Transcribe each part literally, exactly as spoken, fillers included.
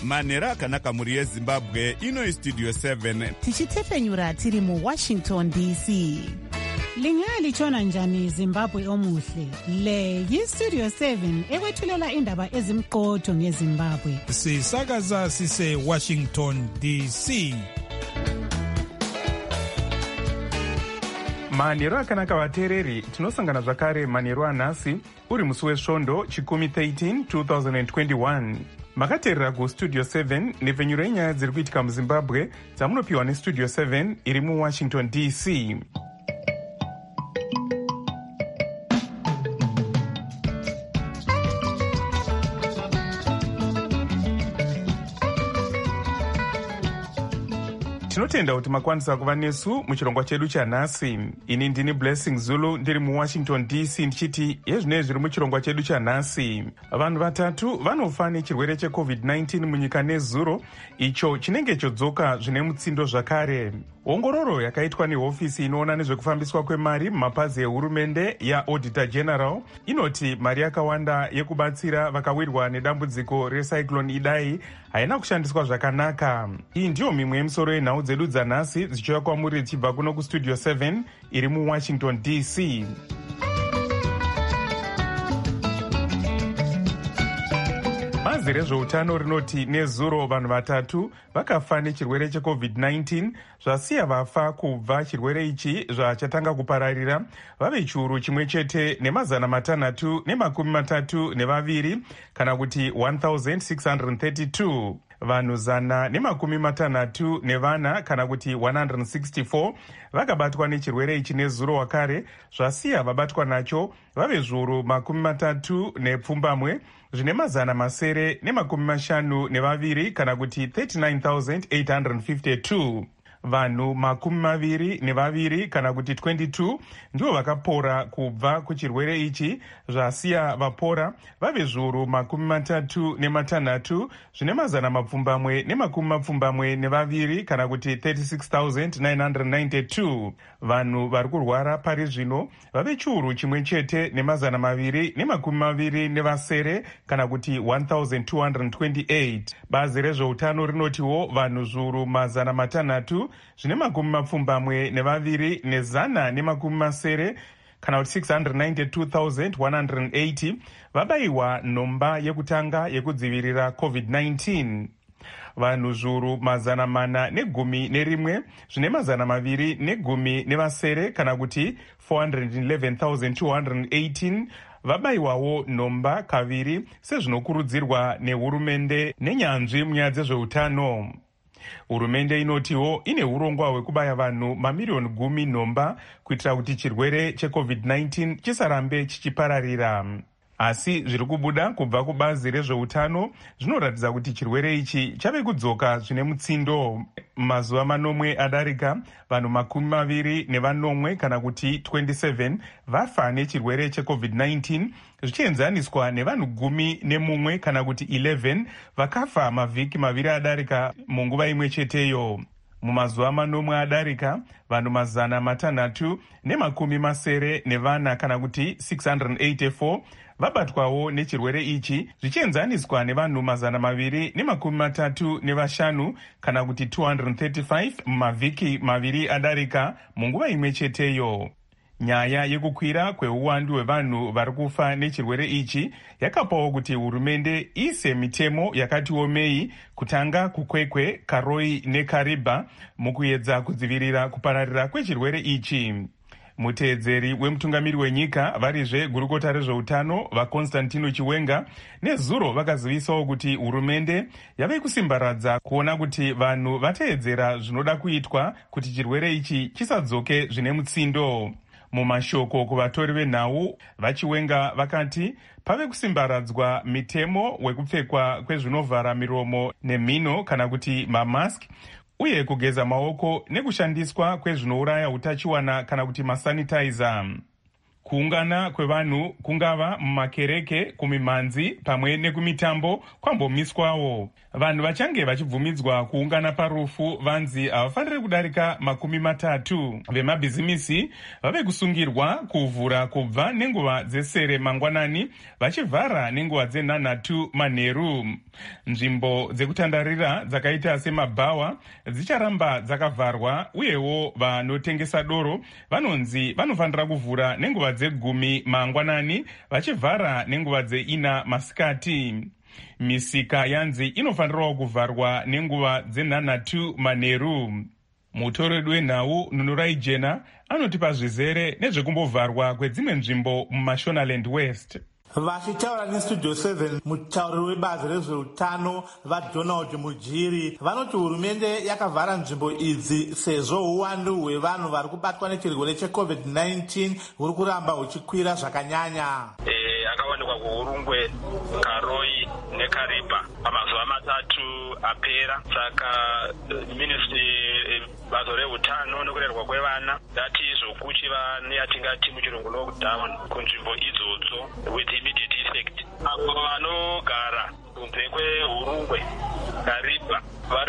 manhero akanaka mhuri yezimbabwe. Ino istudio seven tichitepfenyura tiri muwashington D C. Lingalitshona njani Zimbabwe omuhle? Le yistudio seven ekwethulela indaba ezimqotho ngeZimbabwe. Sisakaza sise Washington D C. manhero akanaka vateereri, tinosangana zvakare manhero anhasi uri musi wesvondo chikumi thirteen twenty twenty-one. makateerera kustudio seven nepfenyuro yenyaya dziri kuitika muzimbabwe dzamunopiwa nestudio seven iri muwashington D C. tinotenda kuti makwanisa kuva nesu muchirongwa chedu chanhasi. Ini ndini Blessing Zulu ndiri muwashington D C ndichiti yezvinei zviri muchirongwa chedu chanhasi. Vanhu vatatu vanofa nechirwere checovid nineteen munyika nezuro, icho chinenge chodzoka zvine mutsindo zvakare. Ongororo yakaitwa nehofisi inoona nezvekufambiswa kwemari mumapazi ehurumende yaAuditor General inoti mari yakawanda yekubatsira vakawirwa nedambudziko recyclone Idai haina kushandiswa zvakanaka. Iyi ndiyo mimwe yemisoro yenhau dzedu dzanhasi dzichiuya kwamuri dzichibva kuno kustudio seven iri muwashington D C. Bazi rezveutano rinoti nezuro vanhu vatatu vakafa nechirwere checovid nineteen, zvasiya vafa kubva chirwere ichi zvachatanga kupararira vave chiuru chimwe chete nemazana matanhatu nemakumi matatu nevaviri kana kuti one thousand six hundred thirty-two. Vanhu zana nemakumi matanhatu nevana kana kuti one hundred sixty-four vakabatwa nechirwere ichi nezuro wakare, zvasiya vabatwa nacho vave zviuru makumi matatu nepfumbamwe zvine mazana masere nemakumi mashanu nevaviri kana kuti thirty-nine thousand eight hundred fifty-two. Vanhu makumi maviri nevaviri kana kuti twenty-two ndivo vakapora kubva kuchirwere ichi, zvasiya vapora vave zviuru makumi matatu nematanhatu zvine mazana mapfumbamwe nemakumi mapfumbamwe nevaviri kana kuti thirty-six thousand nine hundred ninety-two. Vanhu vari kurwara pari zvino vave chiuru chimwe chete nemazana maviri nemakumi maviri nevasere kana kuti one thousand two hundred twenty-eight. Bazi rezveutano rinotiwo vanhu zviuru mazana matanhatu zvine makumi mapfumbamwe nevaviri nezana nemakumi masere kana kuti six hundred ninety-two thousand one hundred eighty vabayiwa nhomba yekutanga yekudzivirira covid nineteen. Vanhu zviuru mazana mana negumi nerimwe zvine mazana maviri negumi nevasere kana kuti four hundred eleven thousand two hundred eighteen vabayiwawo nhomba kaviri sezvinokurudzirwa nehurumende nenyanzvi munyaya dzezveutano. Hurumende inotiwo ine urongwa hwekubaya vanhu mamiriyoni gumi nhomba kuitira kuti chirwere checovid nineteen chisarambe chichipararira. Asi zviri kubuda kubva kubazi rezveutano zvinoratidza kuti chirwere ichi chave kudzoka zvine mutsindo. Mazuva manomwe adarika vanhu makumi maviri nevanomwe kana kuti twenty-seven vafa nechirwere checovid nineteen zvichienzaniswa nevanhu gumi nemumwe kana kuti eleven vakafa mavhiki maviri adarika munguva imwe cheteyo. Mumazuva manomwe adarika vanhu mazana matanhatu nemakumi masere nevana kana kuti six hundred eighty-four vabatwawo nechirwere ichi zvichienzaniswa nevanhu mazana maviri nemakumi matatu nevashanu kana kuti two hundred thirty-five mumavhiki maviri adarika munguva imwe cheteyo. Nyaya yekukwira kweuwandu hwevanhu vari kufa nechirwere ichi yakapawo kuti hurumende ise mitemo yakati omei kutanga kukwekwe, karoi nekariba mukuedza kudzivirira kupararira kwechirwere ichi. Muteedzeri wemutungamiri wenyika varizve gurukota rezveutano vaConstantino Chiwenga nezuro vakazivisawo kuti hurumende yave kusimbaradza kuona kuti vanhu vateedzera zvinoda kuitwa kuti chirwere ichi chisadzoke zvine mutsindo. Mumashoko kuvatori venhau vaChiwenga vakati pave kusimbaradzwa mitemo wekupfekwa kwezvinovhara miromo nemhino kana kuti mamaski uye kugeza maoko nekushandiswa kwezvinouraya utachiwana kana kuti masanitizer. kuungana kwevanhu kungava mumakereke, kumimhanzi pamwe nekumitambo kwambomiswawo. Vanhu vachange vachibvumidzwa kuungana parufu vanzi havafaniri kudarika makumi matatu. Vemabhizimisi vave kusungirwa kuvhura kubva nenguva dzesere mangwanani vachivhara nenguva dzenhanhatu manheru. Nzvimbo dzekutandarira dzakaita semabhawa dzicharamba dzakavharwa, uyewo vanotengesa doro vanonzi vanofanira kuvhura nenguva dzegumi mangwanani vachivhara nenguva dzeina masikati. Misika yanzi inofanirawo kuvharwa nenguva dzenhanhatu manheru. Mutoredu wenhau Nunurai Jena anotipa zvizere nezvekumbovharwa kwedzimwe nzvimbo muMashonaland West. Vachitaura nestudio seven, mutauriri webazi rezveutano vaDonald Mujiri vanoti hurumende yakavhara nzvimbo idzi sezvo uwandu hwevanhu vari kubatwa nechirwere checovid nineteen huri kuramba huchikwira zvakanyanya. E, akawanikwa kuhurungwe, Karoi neKaripa pamazuva matatu apera. Saka ministry bazo reutano nekurerwa kwevana dati zvokuchiva neyatingati muchirungu lockdown kunzvimbo idzodzo with immediate effect. Avo vanogara kunze kwehurungwe, Karipa vari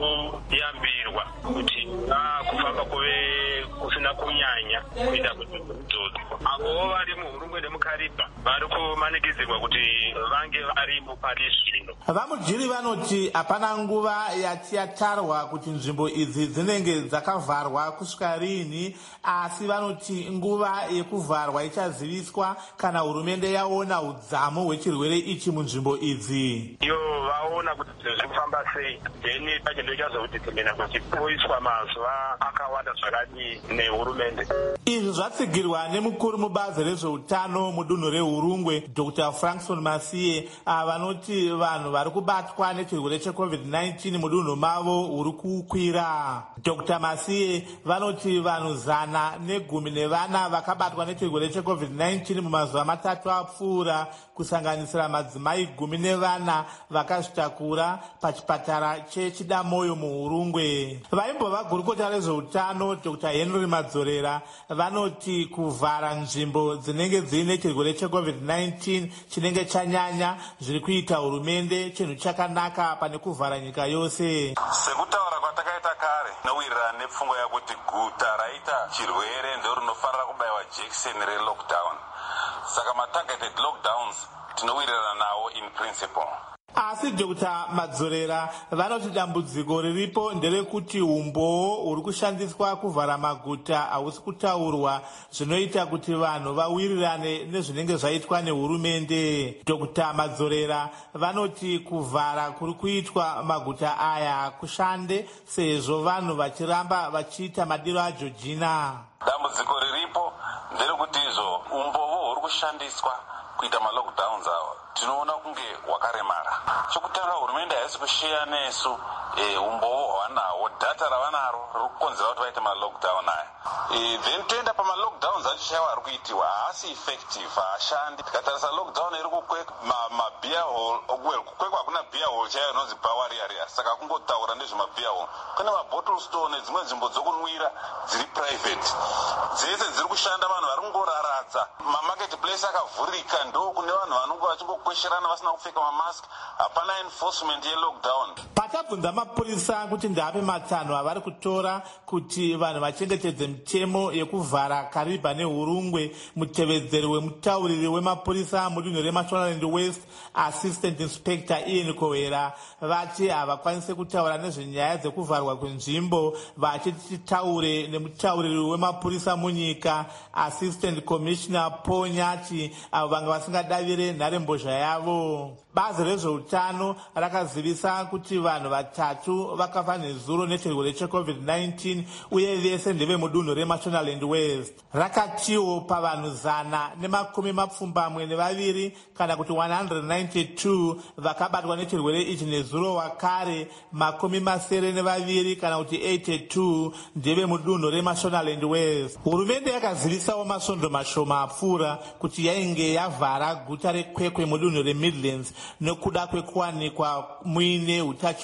kuyambirwa kuti kufamba kuve kusina kunyanya kuenda kunzvimbo idzodzo. Avo vari muhurungwe nemukaripa vari kumanikidzirwa kuti vange varipo pari zvino. VaMujiri vanoti hapana nguva yati yatarwa kuti nzvimbo idzi dzinenge dzakavharwa kusvika rini, asi vanoti nguva yekuvharwa ichaziviswa kana hurumende yaona udzamu hwechirwere ichi munzvimbo idzi. Iyo vaona kuti zviri kufamba sei, then pachendo chazokutetemena kuti poiswa mazuva akawanda zvakadii nehurumende. Izvi zvatsigirwa nemukuru mubazi rezveutano mudunhu rehurungwe Doctor Frankson Masiye, vanoti vanhu vari kubatwa nechirwere checovid nineteen mudunhu mavo huri kukwira. Doctor Masiye vanoti vanhu zana negumi nevana vakabatwa nechirwere checovid nineteen mumazuva matatu apfuura, kusanganisira madzimai gumi nevana vakazvitakura pachipatara cheChidamoyo muhurungwe. Vaimbova gurukota rezveutano Doctor Henry Madzorera vanoti kuvhara nzvimbo dzinenge dziine chirwere checovid nineteen chinenge chanyanya zviri kuita hurumende chinhu chakanaka pane kuvhara nyika yose. Sekutaura kwatakaita kare nowirirana nepfungwa yakuti guta raita chirwere ndiro rinofanira kubayiwa jekiseni relockdown. Saka matargeted lockdowns tinowirirana nawo in principle. Asi Doctor Madzorera vanoti dambudziko riripo nderekuti umboo huri kushandiswa kuvhara maguta hausi kutaurwa, zvinoita kuti vanhu vawirirane nezvinenge zvaitwa nehurumende. Doctor Madzorera vanoti kuvhara kuri kuitwa maguta aya kushande sezvo vanhu vachiramba vachiita madiro aJojina. Dambudziko riripo nderekuti izvo umboo huri kushandiswa kuita malockdowns awa tinoona kunge wakaremara. Chokutanga hurumende haisi kusheya nesu e, umboo hwanawo, data ravanaro riri kukonzera kuti vaite malockdown aya. E, then toenda pamalockdowns acho chaiwo ari kuitiwa haasi effective, haashandi. Tikatarisa lockdown iri kukwekwa mabia hall, well kukwekwa hakuna beer hall chaiyo inonzi bar area, saka kungotaura nezvemabeer hall. Kune mabottle store nedzimwe nzvimbo dzokunwira dziri private, dzese dziri kushanda vanhu vari kungoraradza. Mamarket place akavhurika, ndo kune vanhu vanonge vachingokwesherana vasina kupfeka mamask, hapana enforcement yelockdown. Patabvunza mapurisa kuti ndape matanho avari kutora kuti vanhu vachengetedze mitemo yekuvhara Kariba nehurungwe, mutevedzeri wemutauriri wemapurisa mudunhu reMashonaland West Assistant Inspector Ian Kohera vati havakwanise kutaura nezvenyaya dzekuvharwa kwenzvimbo, vachiti taure nemutauriri wemapurisa munyika Assistant Commissioner Paul Nyati avo vanga vasingadavire nharembozha yavo. Bazi rezveutano rakazivisa kuti vanhu vatatu vakafa nezuro nechirwere checovid nineteen uye vese ndeve mudunhu reMashonaland West. Rakatiwo pavanhu zana nemakumi mapfumbamwe nevaviri kana kuti one hundred ninety-two vakabatwa nechirwere ichi nezuro wakare, makumi masere nevaviri kana kuti eighty-two ndeve mudunhu reMashonaland West. Hurumende yakazivisawo masvondo mashoma apfuura kuti yainge yavhara guta rekwekwe mudunhu reMidlands nekuda kwekuwanikwa muine utachiona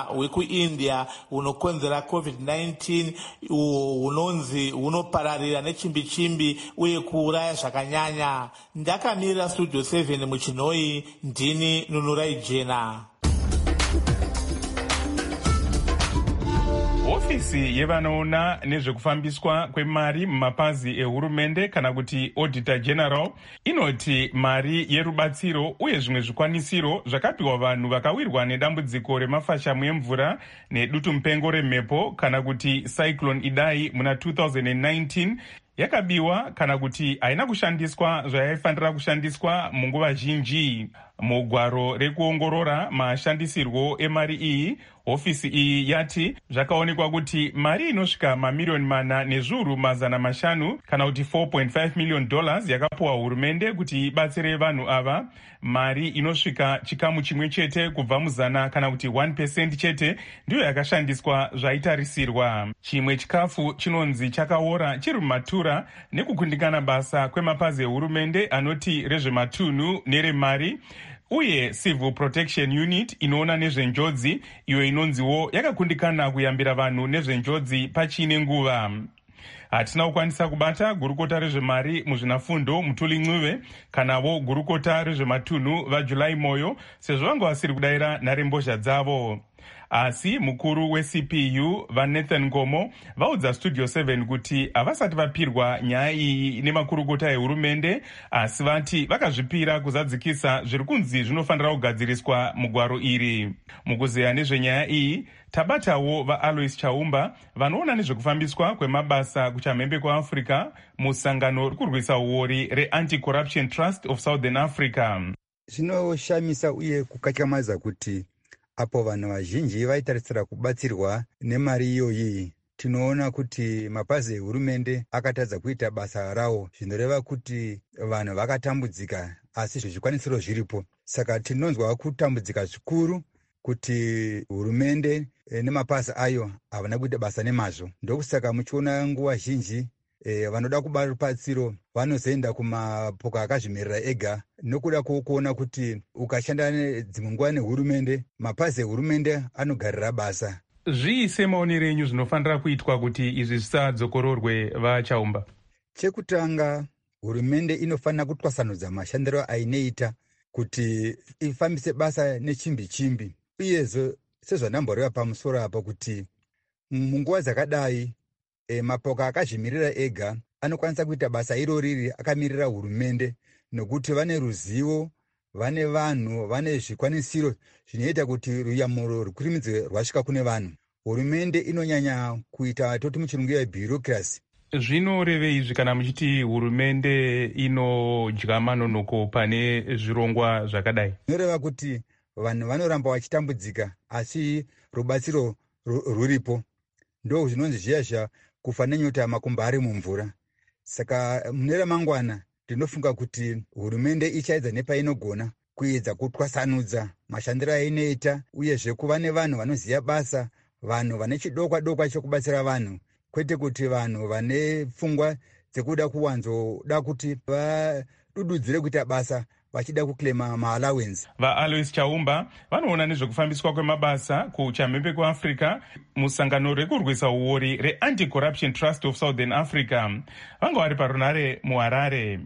hwekuindia hunokonzera covid nineteen hunonzi hunopararira nechimbi chimbi uye kuuraya zvakanyanya. Ndakamirira studio seven muchinhoi, ndini Nunurai Jena. Ofisi yevanoona nezvekufambiswa kwemari mumapazi ehurumende kana kuti Auditor General inoti mari yerubatsiro uye zvimwe zvikwanisiro zvakapiwa vanhu vakawirwa nedambudziko remafashamu emvura nedutu mupengo remhepo kana kuti Cyclone Idai muna two thousand nineteen yakabiwa kana kuti haina kushandiswa zvayaifanira kushandiswa munguva zhinji. Mugwaro rekuongorora mashandisirwo emari iyi, ofisi iyi yati zvakaonekwa kuti mari inosvika mamiliyoni mana nezviuru mazana mashanu kana kuti four point five million dollars yakapuwa hurumende kuti ibatsire vanhu ava. Mari inosvika chikamu chimwe chete kubva muzana kana kuti one percent chete ndiyo yakashandiswa zvaitarisirwa. Chimwe chikafu chinonzi chakaora chiri mumatura nekukundikana basa kwemapazi ehurumende anoti rezvematunhu neremari uye Civil Protection Unit inoona nezvenjodzi, iyo inonziwo yakakundikana kuyambira vanhu nezvenjodzi pachine nguva. Hatina kukwanisa kubata gurukota rezvemari muzvinafundo Mutuli Ncube kanavo gurukota rezvematunhu vaJulai Moyo sezvo vanga vasiri kudayira nharembozha dzavo. Asi mukuru we-C P U vaNathan Ngomo vaudza Studio seven kuti havasati vapirwa nyaya iyi nemakurukota ehurumende, asi vati vakazvipira kuzadzikisa zviri kunzi zvinofanira kugadziriswa mugwaro iri. Mukuzeya nezvenyaya iyi tabatawo vaAlois Chaumba vanoona nezvekufambiswa kwemabasa kuchamhembe kwaAfrica musangano rikurwisa uori reAnti-Corruption Trust of Southern Africa. Zvinoshamisa uye kukatyamadza kuti apo vanhu vazhinji vaitarisira kubatsirwa nemari iyoyi, tinoona kuti mapazi ehurumende akatadza kuita basa rawo, zvinoreva kuti vanhu vakatambudzika asi zvikwanisiro zviripo. Saka tinonzwa kutambudzika zvikuru kuti hurumende nemapazi ayo havana kuita basa nemazvo. Ndokusaka muchiona nguva zhinji E, vanoda kuba rubatsiro vanozoenda kumapoka akazvimirira ega nokuda kuona kuti ukashanda dzimwe nguva nehurumende, mapazi ehurumende anogarira basa. Zviise maonero enyu zvinofanira kuitwa kuti izvi zvisadzokororwe vaChaumba? Chekutanga, hurumende inofanira kutwasanudza mashandiro ainoita kuti ifambise basa nechimbi chimbi. Uyezve sezvanamboreva pamusoro apa kuti munguva dzakadai E, mapoka akazvimirira ega anokwanisa kuita basa iro riri akamirira hurumende nokuti vane ruzivo, vane vanhu, vane zvikwanisiro zvinoita kuti ruyamuro rwukurimidze rwasvika kune vanhu. Hurumende inonyanya kuita toti muchirungu yebureaucracy. Zvinorevei izvi kana muchiti hurumende inodya manonoko pane zvirongwa zvakadai? Zvinoreva kuti vanhu vanoramba vachitambudzika asi rubatsiro ruripo. Ndo zvinonzi zviya kufa nenyota makumba ari mumvura. Saka mune ramangwana ndinofunga kuti hurumende ichaedza nepainogona kuedza kutwasanudza mashandiro ainoita, uyezve kuva nevanhu vanoziva basa, vanhu vane chidokwa dokwa chokubatsira vanhu, kwete kuti vanhu vane pfungwa dzekuda kuwanzoda kuti vadududzire kuita basa vachida kuklema maallowance. VaAlois Chaumba vanoona nezvekufambiswa kwemabasa kuchamhembe kweAfrica musangano rekurwisa uori reAnti-Corruption Trust of Southern Africa. Vanga vari parunare muHarare.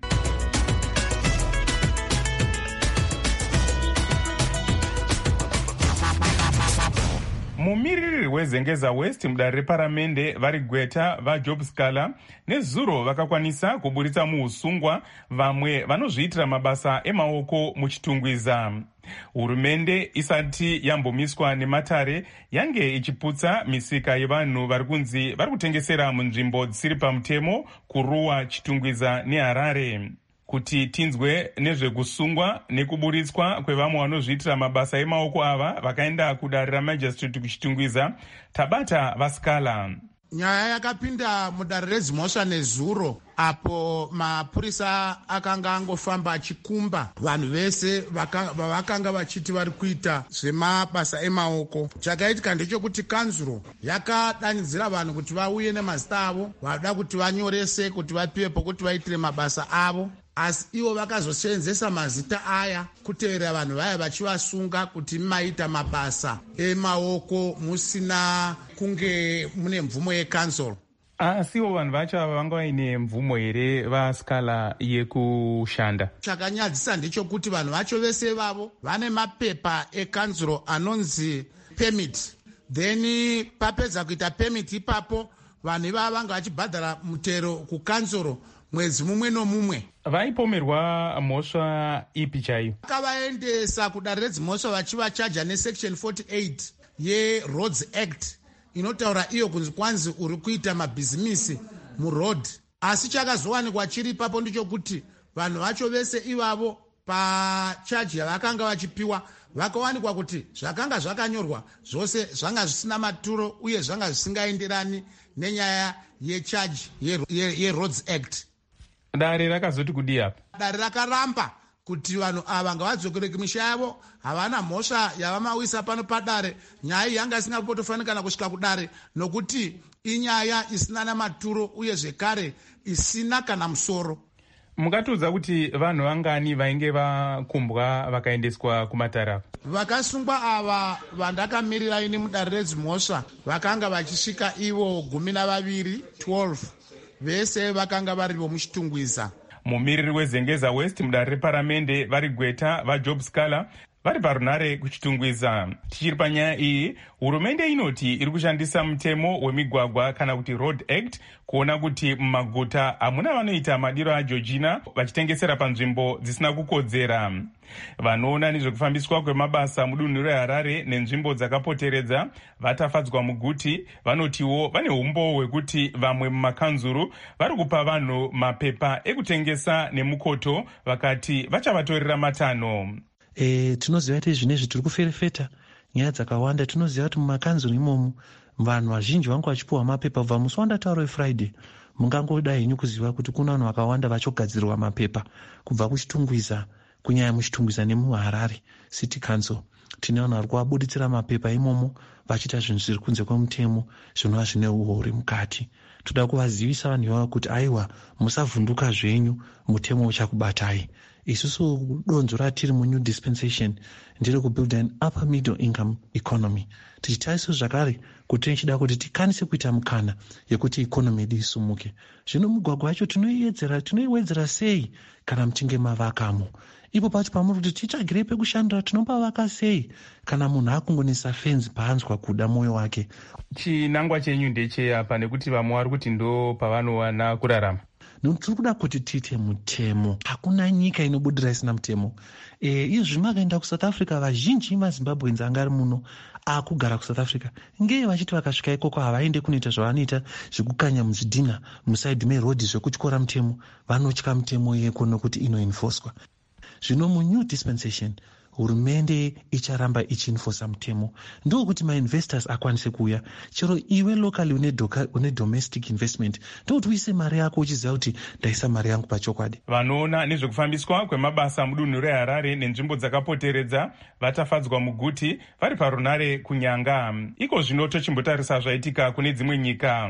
Mumiriri wezengeza West mudare reparamende vari Gweta vaJob Scala nezuro vakakwanisa kuburitsa muusungwa vamwe vanozviitira mabasa emaoko muchitungwiza. Hurumende isati yambomiswa nematare yange ichiputsa misika yevanhu vari kunzi vari kutengesera munzvimbo dzisiri pamutemo kuruwa Chitungwiza neHarare. Kuti tinzwe nezvekusungwa nekuburitswa kwevamwe vanozviitira mabasa emaoko ava vakaenda kudare ramajistrate kuchitungwiza, tabata vaScala. Nyaya yakapinda mudare reZimhosva nezuro apo mapurisa akanga angofamba achikumba vanhu vese vavakanga vachiti vari kuita zvemabasa emaoko. Chakaitika ndechekuti kanzuro yakadanidzira vanhu kuti vauye nemazita avo, vada kuti vanyorese kuti vapiwe pokuti vaitire mabasa avo. asi ivo vakazoseenzesa mazita aya kutevera vanhu vaya vachivasunga kuti maita mabasa emaoko musina kunge mune mvumo yekanzoro. asiwo vanhu vacho ava vanga vaine mvumo here vaskala yekushanda? chakanyadzisa ndechekuti vanhu vacho vese vavo vane mapepa ekanzuro anonzi permit, then papedza kuita permit ipapo vanhu ivava vanga vachibhadhara mutero kukanzuro mwedzi mumwe nomumwe. vaipomerwa mhosva ipi chaiyo? vakavaendesa kudare redzimhosva vachivachaja nesection forty-eight yeroads act inotaura iyo kunzi kwanzi uri kuita mabhizimisi muroad. asi chakazowanikwa chiri ipapo ndichokuti vanhu vacho vese ivavo pachaji yavakanga vachipiwa vakawanikwa kuti zvakanga zvakanyorwa zvose zvanga zvisina maturo uye zvanga zvisingaenderani nenyaya yechaji yeroads act. dare rakazoti kudii apa? dare rakaramba kuti vanhu ava ngavadzokere kumisha yavo, havana mhosva yavamawisa pano padare. nyaya iyi yanga isingapotofanikana kusvika kudare nokuti inyaya isina namaturo uye zvekare isina kana musoro. mukatiudza kuti vanhu vangani vainge vakumbwa vakaendeswa kumatare apa? vakasungwa ava vandakamirira ini mudare redzimhosva vakanga vachisvika ivo gumi navaviri twelve, vese vakanga vari vomuchitungwiza. mumiriri wezengeza west mudare reparamende vari gweta vajob scala vari parunhare kuchitungwiza. tichiri panyaya iyi, hurumende inoti iri kushandisa mutemo wemigwagwa kana kuti road act kuona kuti mumaguta hamuna vanoita madiro ageorgina vachitengesera panzvimbo dzisina kukodzera. vanoona nezvekufambiswa kwemabasa mudunhu reharare nenzvimbo dzakapoteredza vatafadzwa muguti vanotiwo vane umbo hwekuti vamwe mumakanzuru vari kupa vanhu mapepa ekutengesa nemukoto vakati vachavatorera matanho. E, tinoziva kuti zvinezvi tiri kuferefeta nyaya dzakawanda. tinoziva kuti mumakanzuro imomo vanhu vazhinji vangu vachipiwa mapepa kubva musi wandataura wefriday. mungangoda henyu kuziva kuti kuna vanhu vakawanda vachogadzirwa mapepa kubva kuchitungwiza, kunyanya muchitungwiza nemuharare city council. tine vanhu vari kuvabuditsira mapepa imomo vachiita zvinhu zviri kunze kwemutemo zvinova zvine uhori mukati. toda kuvazivisa vanhu ivava kuti aiwa, musavhunduka zvenyu, mutemo uchakubatai. isusu donzo ratiri munew dispensation ndiri kubuild an upper middle income economy, tichitariso zvakare kuti tichida kuti tikwanise kuita mukana yekuti ikonomi yedu isumuke. zvino mugwagwa yacho tinoiwedzera sei kana muchinge mavakamo? ipo pacho pamuri kuti titsvagirei pekushandira, tinopavaka sei kana munhu akungonisa fenzi paanzwa kuda mwoyo wake? chinangwa chenyu ndecheapa nekuti vamwe vari kuti ndo pavanowana kurarama? tiri kuda kuti tiite mutemo. hakuna nyika inobudira isina mutemo. e, izvi makaenda kusouth africa, vazhinji mazimbabweans anga ari muno akugara kusouth africa ngei vachiti vakasvika ikoko havaende kunoita zvavanoita zvekukanya muzvidhina musaidhi merodhi zvekutyora mutemo. vanotya mutemo yeko nokuti inoenfoswa. zvino munew dispensation hurumende icharamba ichiinfosa mutemo, ndokuti mainvestors akwanise kuuya. chero iwe locally une, une domestic investment ndokuti uise mari yako uchiziva kuti ndaisa mari yangu pachokwadi. vanoona nezvekufambiswa kwemabasa mudunhu reharare nenzvimbo dzakapoteredza vatafadzwa muguti vari parunhare kunyanga. iko zvino tochimbotarisa zvaitika kune dzimwe nyika.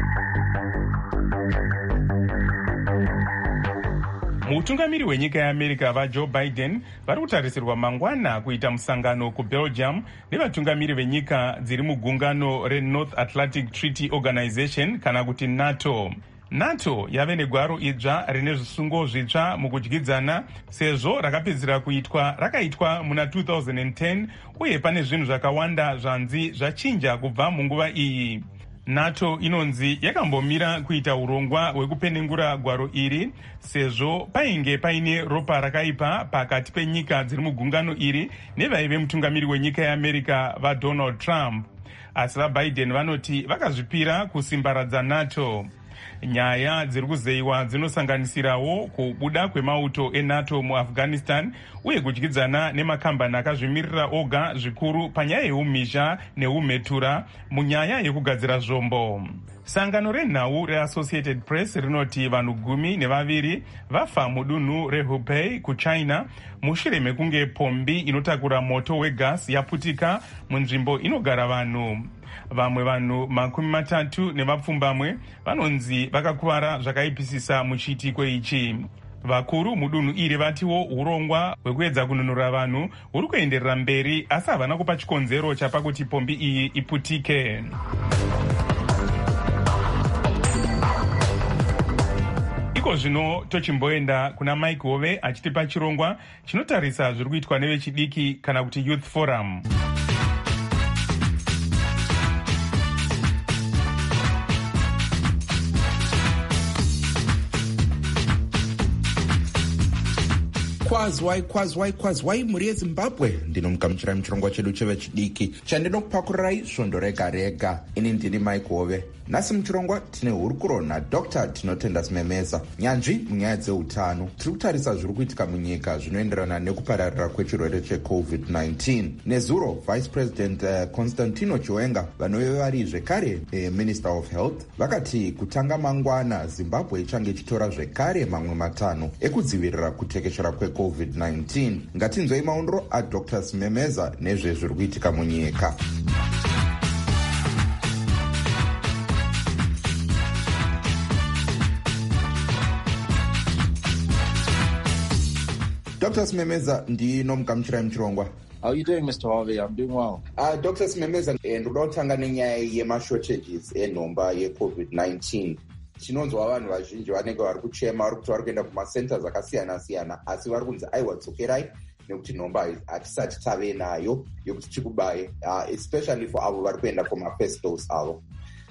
mutungamiri wenyika yeamerica vajoe biden vari kutarisirwa mangwana kuita musangano kubelgium nevatungamiri venyika dziri mugungano renorth atlantic treaty organization kana kuti nato. nato yave negwaro idzva rine zvisungo zvitsva mukudyidzana sezvo rakapedzisira kuitwa rakaitwa muna two thousand ten uye pane zvinhu zvakawanda zvanzi zvachinja kubva munguva iyi. nato inonzi yakambomira kuita urongwa hwekupenengura gwaro iri sezvo painge paine ropa rakaipa pakati penyika dziri mugungano iri nevaive mutungamiri wenyika yeamerica vadonald trump. asi vabiden vanoti vakazvipira kusimbaradza nato. nyaya dziri kuzeyiwa dzinosanganisirawo kubuda kwemauto enato muafghanistan uye kudyidzana nemakambani akazvimirira oga zvikuru panyaya yeumhizha neumhetura munyaya yekugadzira zvombo. sangano renhau reassociated press rinoti vanhu gumi nevaviri vafa mudunhu rehubei kuchina mushure mekunge pombi inotakura moto wegasi yaputika munzvimbo inogara vanhu. vamwe vanhu makumi matatu nevapfumbamwe vanonzi vakakuvara zvakaipisisa muchiitiko ichi. vakuru mudunhu iri vatiwo urongwa hwekuedza kununura vanhu huri kuenderera mberi, asi havana kupa chikonzero chapa kuti pombi iyi iputike. Iko zvino tochimboenda kuna Mike Hove achitipa chirongwa chinotarisa zviri kuitwa nevechidiki kana kuti Youth Forum. Kwazwai kwazwai kwazwai mhuri yeZimbabwe, ndinomugamuchirai muchirongwa chedu chevechidiki chandinokupakurai svondo rega rega. Ini ndini Mike Hove. Nhasi muchirongwa tine hurukuro naDr Tinotenda Simemeza, nyanzvi munyaya dzeutano. Tiri kutarisa zviri kuitika munyika zvinoenderana nekupararira kwechirwere checovid nineteen. Nezuro Vice President uh, Constantino Chiwenga, vanove vari zvekare uh, Minister of Health, vakati kutanga mangwana Zimbabwe ichange ichitora zvekare mamwe matano ekudzivirira kutekeshera kwecovid nineteen. Ngatinzwei maondro aDr Simemeza nezvezviri kuitika munyika. Doctor Simemeza, ndinomugamuchirai muchirongwa. How are you doing, Mister Harvey? I'm doing well. Uh, Doctor Simemeza, ndoda kutanga nenyaya yemashortages enhomba yecovid nineteen. Tinonzwa vanhu vazhinji vanenge vari kuchema, vari kuti vari kuenda kumacenters akasiyana siyana, asi vari kunzi aiwa dzokerai nekuti nhomba hatisati tave nayo yekuti tikubaye, uh, especially for avo vari kuenda kumafirst dose avo.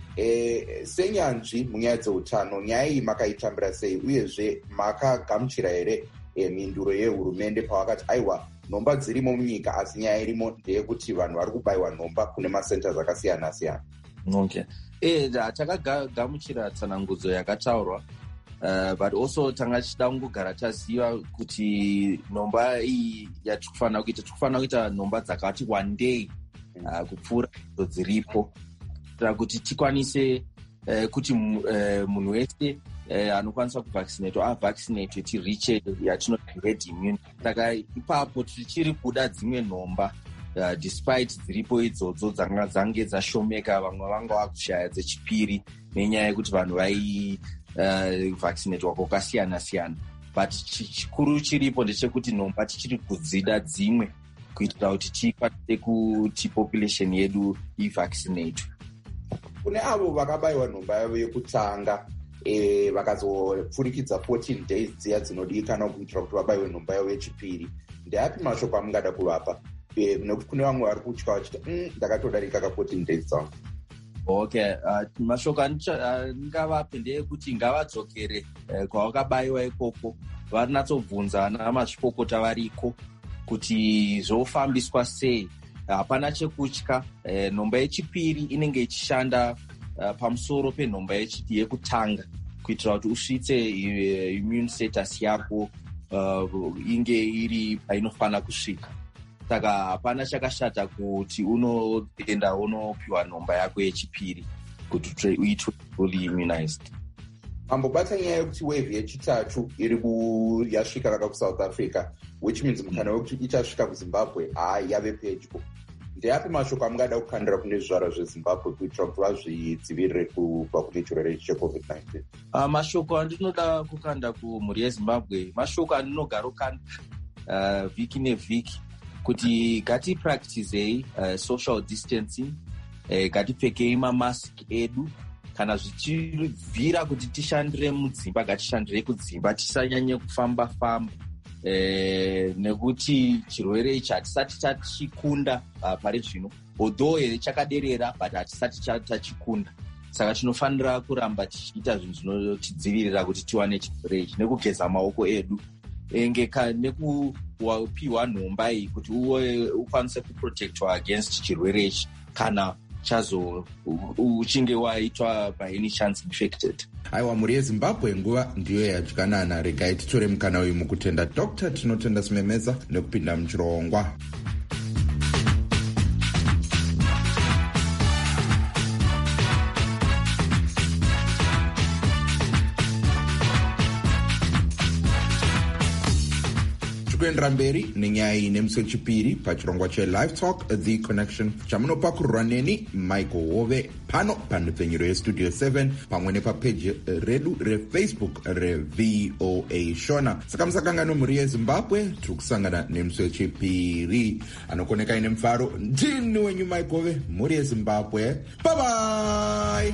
Eh, senyanzvi munyaya dzeutano, nyaya iyi makaitambira sei uyezve makagamuchira here E, minduro yehurumende pavakati aiwa nhomba dzirimo munyika asi nyaya irimo ndeyekuti vanhu vari kubayiwa nhomba kune macenters akasiyana siyana? Okay. Eh, takagamuchira tsanangudzo yakataurwa, uh, but also tanga tichida kungogara taziva kuti nhomba iyi yatikufanira kuita tikufanira kuita nhomba dzakati wandei uh, kupfuura idzo dziripo kuitira kuti tikwanise uh, kuti uh, munhu wese Eh, anokwanisa kuvaccinate avaccinate tiriche yatinoti herd immunity. Saka ipapo tichiri kuda dzimwe nhomba uh, despite dziripo idzodzo dzanga dzange dzashomeka, vamwe vanga vakushaya dzechipiri nenyaya yekuti vanhu vai uh, vaccinatwa kwakasiyana siyana, but chikuru chiripo ndechekuti nhomba tichiri kudzida dzimwe kuitira kuti tikwanise kuti population yedu ivaccinate. Kune avo vakabayiwa nhomba yavo yekutanga E, vakazopfurikidza fourteen days dziya dzinodikanwa kuitira kuti vabayiwe nhomba yavo yechipiri, ndeapi mashoko amungada kuvapa? E, nekuti kune vamwe vari kutya vachiti mm, ndakatodarika ka fourteen days dzangu. Okay, uh, mashoko andingavape ndeyekuti ngavadzokere uh, kwavakabayiwa ikoko, varinatsobvunza ana mazvikokota variko kuti zvofambiswa sei. Hapana chekutya. uh, nhomba yechipiri inenge ichishanda Uh, pamusoro penhomba yekutanga kuitira kuti usvitse uh, immune status yako uh, inge iri painofanira kusvika. Saka hapana chakashata kuti unoenda unopiwa nhomba yako yechipiri kuti uitwe fully immunized. Mambobata nyaya yekuti wave yechitatu iri yasvika kaka kuSouth Africa, which means mukana wekuti ichasvika kuZimbabwe haa yave pedyo. Ndeapi mashoko amungada kukandira kune zvivara zveZimbabwe kuitira kuti vazvidzivirire kubva kune chirwere checovid nineteen? Uh, mashoko andinoda kukanda kumhuri yeZimbabwe, mashoko andinogara kukanda uh, vhiki nevhiki, kuti ngatipracticei uh, social distancing, uh, ngatipfekei mamask edu, kana zvichibvira kuti tishandire mudzimba ngatishandirei kudzimba, tisanyanye kufamba famba. Eh, nekuti chirwere ichi hatisati tachikunda uh, pari zvino, although here chakaderera but hatisati tachikunda. Saka tinofanira kuramba tichiita zvinhu zvinotidzivirira kuti tiwane chirwere ichi, nekugeza maoko edu, nekupiwa nhomba iyi kuti uwe ukwanise kuprotectwa against chirwere ichi kana chazo uchinge waitwa by any chance infected. Aiwa, mhuri yeZimbabwe, nguva ndiyo yadyanana. Regai titore mukana uyu mukutenda Doctor Tinotenda Simemeza nekupinda muchirongwa. kuendera mberi nenyaya iyi nemusi wechipiri pachirongwa chelive talk the connection chamunopakurirwa neni michael hove pano panhepfenyuro yestudio seven pamwe nepapeji redu refacebook revoa shona. Saka musakanganwe mhuri yezimbabwe, tiri kusangana nemusi wechipiri. Anokoneka ine mufaro ndini wenyu michael hove, mhuri yezimbabwe. Bye bye.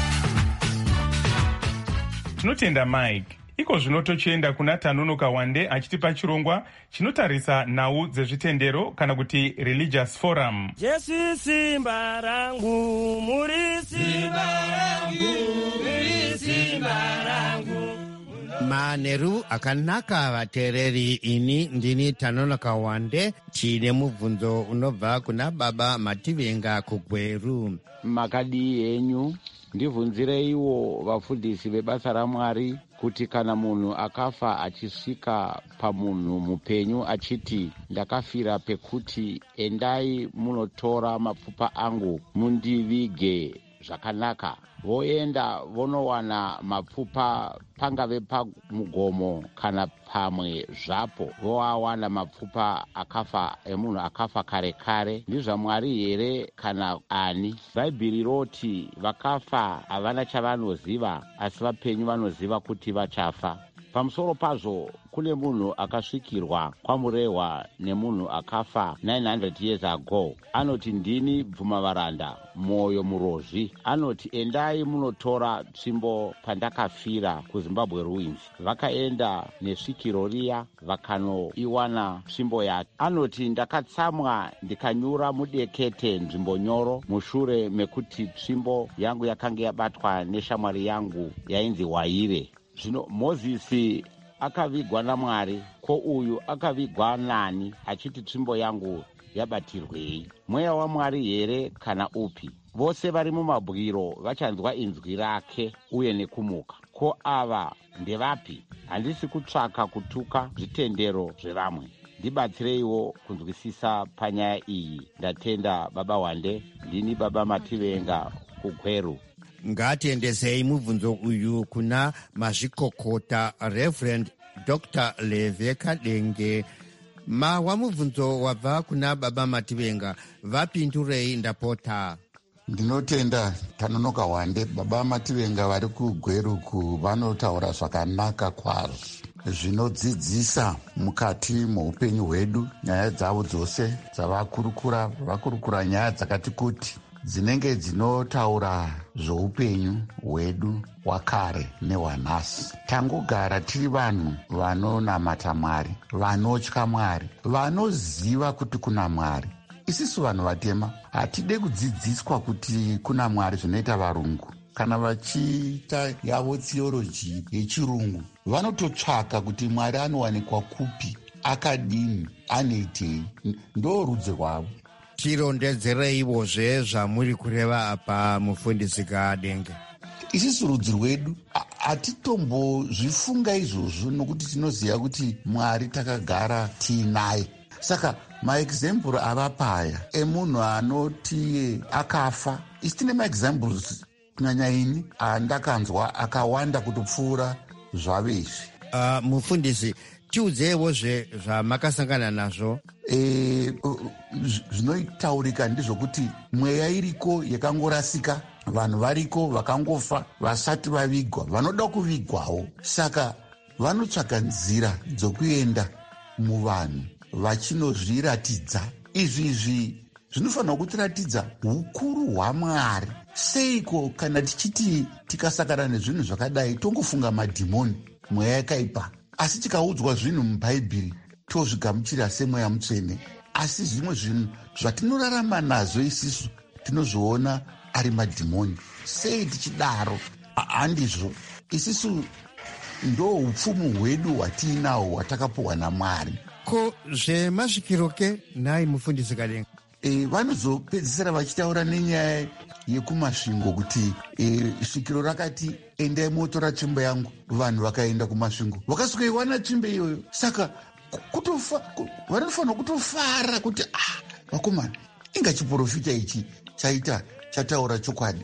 Tinotenda Mike. Iko zvino tochienda kuna Tanunuka Wande achitipa chirongwa chinotarisa nhau dzezvitendero kana kuti religious forum. Jesu simba rangu, muri simba rangu, muri simba rangu. Manheru akanaka vateereri, ini ndini Tanunuka Wande. Tine mubvunzo unobva kuna baba Mativenga kuGweru. Makadii henyu ndibvunzireiwo vafundisi vebasa raMwari kuti kana munhu akafa achisvika pamunhu mupenyu achiti ndakafira pekuti endai munotora mapfupa angu mundivige zvakanaka, voenda vonowana mapfupa pangave pamugomo kana pamwe zvapo, voawana mapfupa akafa emunhu akafa kare kare. ndizvaMwari here kana ani? Bhaibheri roti vakafa havana chavanoziva, asi vapenyu vanoziva kuti vachafa. Pamusoro pazvo kune munhu akasvikirwa kwamurehwa nemunhu akafa nine hundred years ago. Anoti ndini bvumavaranda mwoyo murozvi. Anoti endai munotora tsvimbo pandakafira kuZimbabwe ruins. Vakaenda nesvikiro riya vakanoiwana tsvimbo yake. Anoti ndakatsamwa ndikanyura mudekete nzvimbo nyoro mushure mekuti tsvimbo yangu yakanga yabatwa neshamwari yangu yainzi Waire. Zvino Mozisi akavigwa naMwari, ko uyu akavigwa nani achiti tsvimbo yangu yabatirwei? Mweya waMwari here kana upi? Vose vari mumabwiro vachanzwa inzwi rake uye nekumuka. Ko ava ndevapi? Handisi kutsvaka kutuka zvitendero zvevamwe. Ndibatsireiwo kunzwisisa panyaya iyi. Ndatenda baba Wande. Ndini baba Mativenga kuGweru. Ngatiendesei mubvunzo uyu kuna mazvikokota Reverend Doctor Leve Kadenge. Mawa mubvunzo wabva kuna baba Mativenga, vapindurei ndapota. Ndinotenda Tanunuka Wande. Baba Mativenga vari kuGweruku vanotaura zvakanaka kwazvo zvinodzidzisa mukati muupenyu hwedu. Nyaya dzavo dzose dzavakurukura, vakurukura nyaya dzakati kuti dzinenge dzinotaura zvoupenyu hwedu hwakare nehwanhasi. Tangogara tiri vanhu vanonamata Mwari, vanotya Mwari, vanoziva kuti kuna Mwari. Isusu vanhu vatema hatide kudzidziswa kuti kuna Mwari zvinoita varungu. Kana vachiita yavo theology yechirungu, vanototsvaka kuti Mwari anowanikwa kupi, akadini, anoitei. Ndo rudzi rwavo. Tirondedzereivozve zvamuri kureva apa mufundisi Kadenge. Isusu rudzi rwedu hatitombozvifunga izvozvo nokuti tinoziva kuti Mwari takagara tiinaye. Saka maexample avapaya emunhu anoti akafa, isi tine maexamples kunyanya ini andakanzwa akawanda kutopfuura zvavezvi. Uh, mufundisi, tiudzeiwozve zvamakasangana nazvo. E, zvinotaurika ndizvokuti mweya iriko yakangorasika, vanhu variko vakangofa vasati vavigwa, vanoda kuvigwawo. Saka vanotsvaga nzira dzokuenda muvanhu vachinozviratidza. Izvi zvinofanira kutiratidza ukuru hwaMwari. Seiko kana tichiti tikasakana nezvinhu zvakadai tongofunga madhimoni, mweya yakaipa? Asi tikaudzwa zvinhu mubhaibheri tozvigamuchira semweya mutsvene. Asi zvimwe zvinhu zvatinorarama nazvo isisu tinozviona ari madhimoni. Sei tichidaro? Handizvo. Isisu ndo upfumu hwedu hwatiinawo hwatakapuhwa naMwari. Ko zvemasvikiroke nhai mufundisi Kadenge? E, vanozopedzisira vachitaura nenyaya yekumasvingo kuti e, svikiro rakati endai motora tsvimbo yangu. Vanhu vakaenda kumasvingo vakasvikoiwana tsvimbo iyoyo. Saka vanofanira kutofara kuti ah, vakomana, inga chiprofita ichi chaita chataura chokwadi.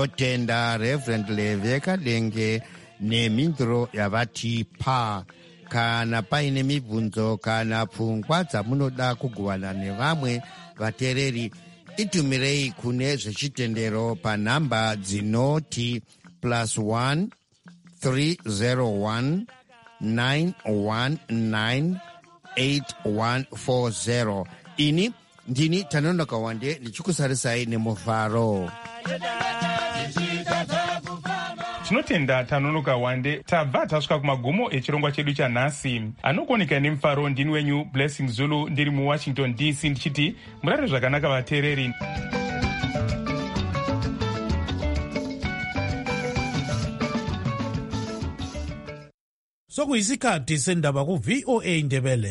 Tinotenda Reverend Leve Kadenge nemhinduro yavatipa. kana paine mibvunzo kana pfungwa dzamunoda kugovana nevamwe vateereri, itumirei kune zvechitendero panhamba dzinoti plus one three zero one nine one nine eight one four zero. Ini ndini Tanonoka Wande ndichikusarisai nemufaro. Tinotenda Tanonoka Wande. Tabva tasvika kumagumo echirongwa chedu chanhasi. Anokuoneka nemufaro ndini wenyu Blessing Zulu, ndiri muWashington D C, ndichiti murare zvakanaka vateereri. Sokuyisikhathi sendaba ku V O A Ndebele.